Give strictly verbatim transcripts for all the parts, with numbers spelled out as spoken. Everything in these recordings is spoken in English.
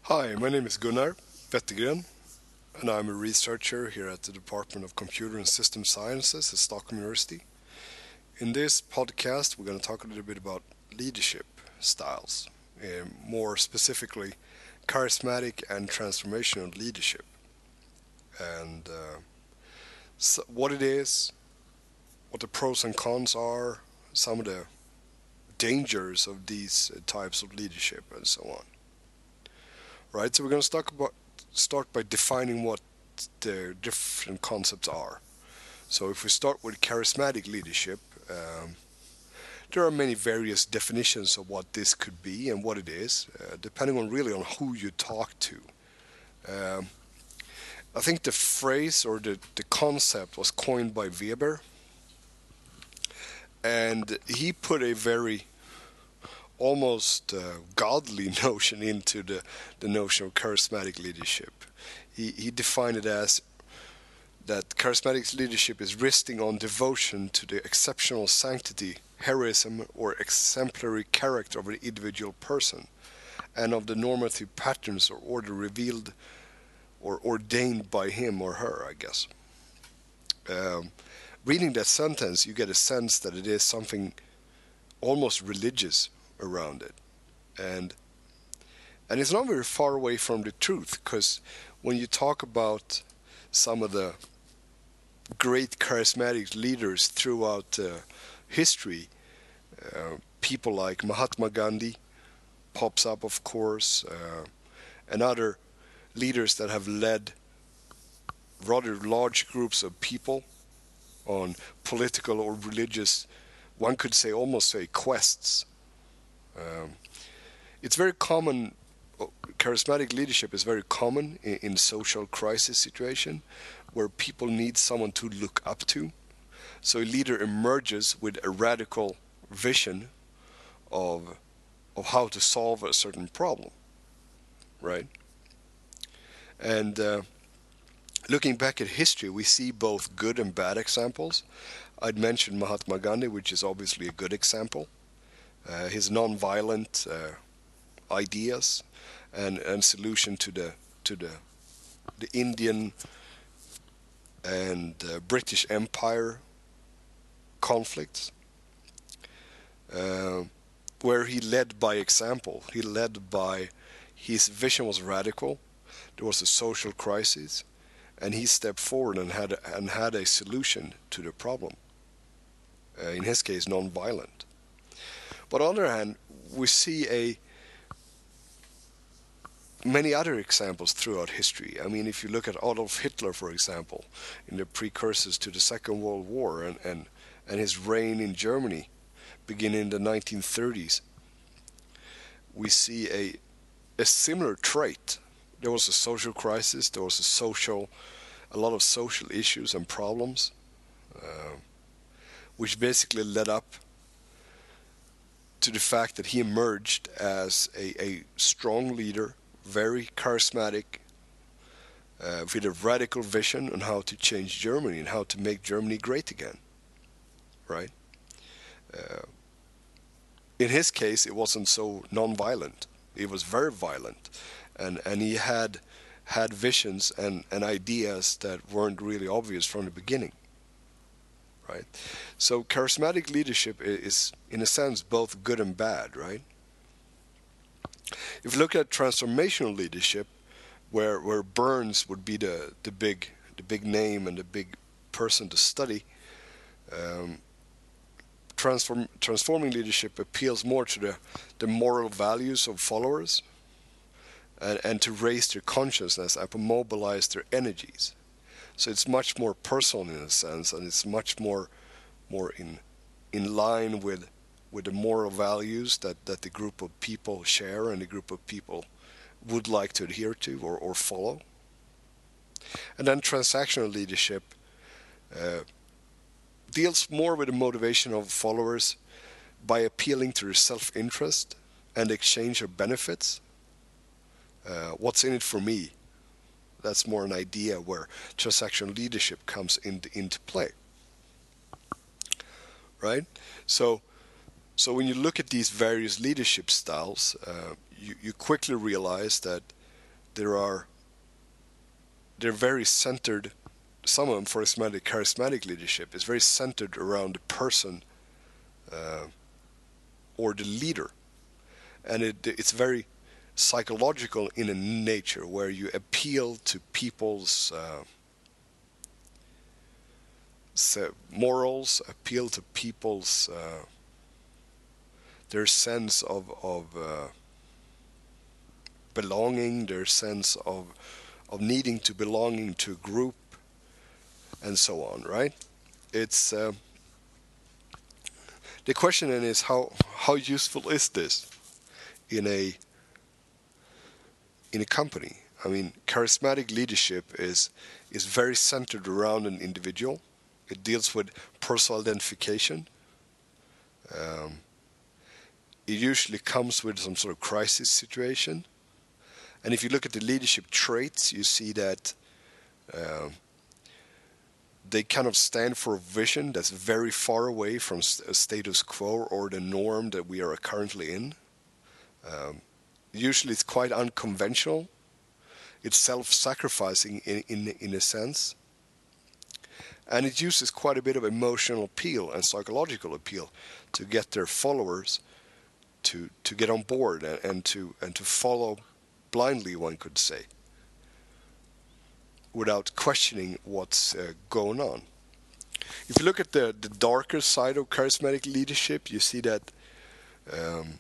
Hi, my name is Gunnar Wettergren, and I'm a researcher here at the Department of Computer and System Sciences at Stockholm University. In this podcast, we're going to talk a little bit about leadership styles, uh, more specifically, charismatic and transformational leadership, and uh, so what it is, what the pros and cons are, some of the dangers of these uh, types of leadership, and so on. Right, so we're going to start, about, start by defining what the different concepts are. So if we start with charismatic leadership, um, there are many various definitions of what this could be and what it is, uh, depending on really on who you talk to. Um, I think the phrase or the, the concept was coined by Weber, and he put a very almost uh, godly notion into the, the notion of charismatic leadership. He, he defined it as that charismatic leadership is resting on devotion to the exceptional sanctity, heroism, or exemplary character of an individual person, and of the normative patterns or order revealed or ordained by him or her, I guess. Um, reading that sentence, you get a sense that it is something almost religious around it. And and it's not very far away from the truth, because when you talk about some of the great charismatic leaders throughout uh, history, uh, people like Mahatma Gandhi pops up, of course, uh, and other leaders that have led rather large groups of people on political or religious, one could say almost say quests. Um, it's very common, charismatic leadership is very common in, in social crisis situation where people need someone to look up to. So a leader emerges with a radical vision of of how to solve a certain problem, right? And uh, looking back at history, we see both good and bad examples. I'd mentioned Mahatma Gandhi, which is obviously a good example. Uh, his non-violent uh, ideas and, and solution to the to the the Indian and uh, British Empire conflicts, uh, where he led by example. He led by his vision was radical. There was a social crisis, and he stepped forward and had a, and had a solution to the problem. Uh, in his case, non-violent. But on the other hand, we see a many other examples throughout history. I mean, if you look at Adolf Hitler, for example, in the precursors to the Second World War and, and, and his reign in Germany beginning in the nineteen thirties, we see a, a similar trait. There was a social crisis, there was a social, a lot of social issues and problems, uh, which basically led up to the fact that he emerged as a, a strong leader, very charismatic, uh, with a radical vision on how to change Germany and how to make Germany great again, right? Uh, in his case, it wasn't so non-violent. It was very violent, and and he had had visions and, and ideas that weren't really obvious from the beginning, right? So charismatic leadership is, in a sense, both good and bad, right? If you look at transformational leadership, where where Burns would be the the big the big name and the big person to study, um, transform transforming leadership appeals more to the the moral values of followers and, and to raise their consciousness and to mobilize their energies. So it's much more personal in a sense, and it's much more more in in line with with the moral values that, that the group of people share and the group of people would like to adhere to or, or follow. And then transactional leadership uh, deals more with the motivation of followers by appealing to their self-interest and exchange of benefits. Uh, what's in it for me? That's more an idea where transactional leadership comes in, into play, right? So, so when you look at these various leadership styles, uh, you, you quickly realize that there are they're very centered. Some of them, for example, charismatic leadership is very centered around the person uh, or the leader, and it, it's very psychological in a nature where you appeal to people's uh, morals, appeal to people's uh, their sense of of uh, belonging, their sense of of needing to belonging to a group, and so on. Right? It's uh, the question then is how how useful is this in a in a company? I mean, charismatic leadership is is very centered around an individual. It deals with personal identification. Um, it usually comes with some sort of crisis situation. And if you look at the leadership traits, you see that um, they kind of stand for a vision that's very far away from a status quo or the norm that we are currently in. Um, usually it's quite unconventional. It's self-sacrificing in, in, in a sense. And it uses quite a bit of emotional appeal and psychological appeal to get their followers to, to get on board and, and to and to follow blindly, one could say, without questioning what's uh, going on. If you look at the, the darker side of charismatic leadership, you see that um,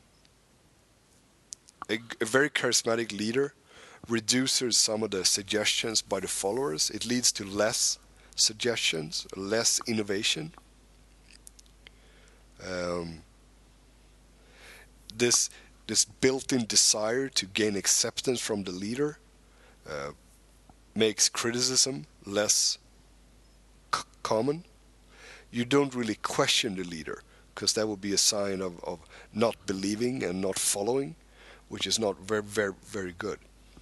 a, a very charismatic leader reduces some of the suggestions by the followers. It leads to less suggestions, less innovation. Um, this this built-in desire to gain acceptance from the leader uh, makes criticism less c- common. You don't really question the leader because that would be a sign of, of not believing and not following, which is not very, very, very good.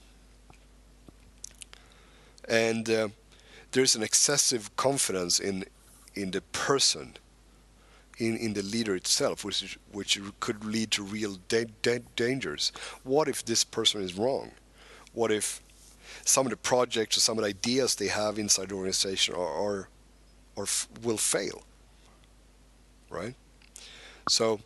And uh, there's an excessive confidence in in the person, in, in the leader itself, which is, which could lead to real da- da- dangers. What if this person is wrong? What if some of the projects or some of the ideas they have inside the organization are, are, are f- will fail, right? So,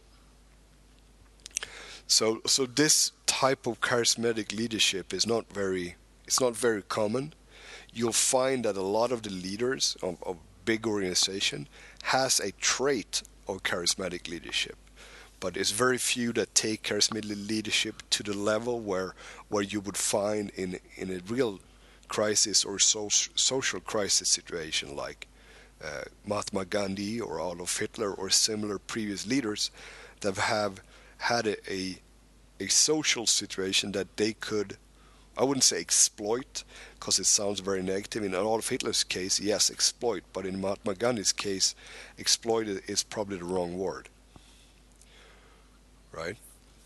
so, so this type of charismatic leadership is not very, it's not very common. You'll find that a lot of the leaders of, of big organization has a trait of charismatic leadership, but it's very few that take charismatic leadership to the level where where you would find in in a real crisis or so, social crisis situation like uh, Mahatma Gandhi or Adolf Hitler or similar previous leaders that have had a, a a social situation that they could, I wouldn't say exploit, because it sounds very negative. In Adolf Hitler's case, yes, exploit, but in Mahatma Gandhi's case, exploit is probably the wrong word, right?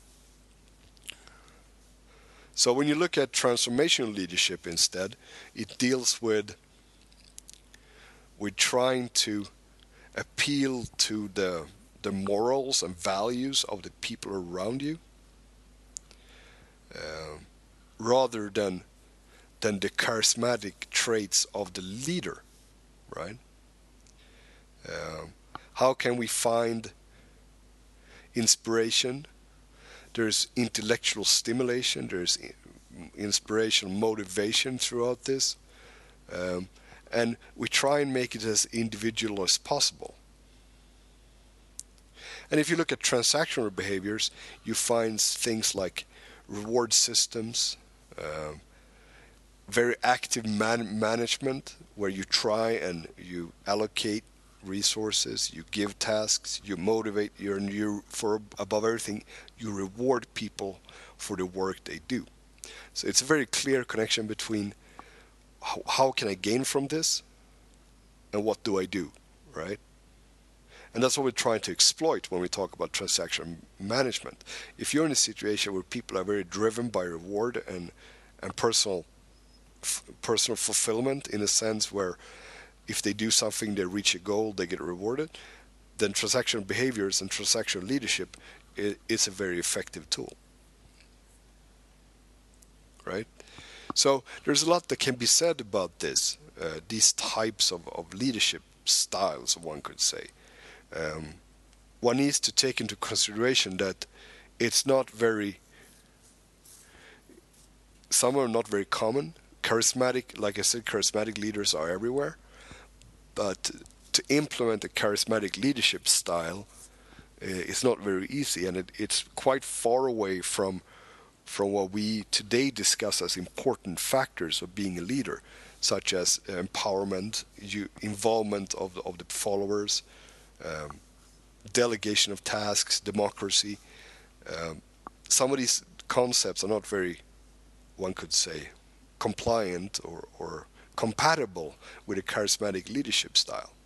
So when you look at transformational leadership instead, it deals with with trying to appeal to the the morals and values of the people around you, uh, rather than than the charismatic traits of the leader, right? Um, how can we find inspiration? There's intellectual stimulation, there's inspirational motivation throughout this, um, and we try and make it as individual as possible. And if you look at transactional behaviors, you find things like reward systems, um, very active man- management, where you try and you allocate resources, you give tasks, you motivate your you for above everything, you reward people for the work they do. So it's a very clear connection between how, how can I gain from this and what do I do, right? And that's what we're trying to exploit when we talk about transaction management. If you're in a situation where people are very driven by reward and and personal f- personal fulfillment, in a sense where if they do something, they reach a goal, they get rewarded, then transactional behaviors and transactional leadership is a very effective tool, right? So there's a lot that can be said about this, uh, these types of, of leadership styles, one could say. Um, one needs to take into consideration that it's not very, some are not very common. Charismatic, like I said, charismatic leaders are everywhere, but to implement a charismatic leadership style uh, is not very easy, and it, it's quite far away from from what we today discuss as important factors of being a leader, such as empowerment, you, involvement of the, of the followers, um, delegation of tasks, democracy. Um, some of these concepts are not very, one could say, compliant or, or compatible with a charismatic leadership style.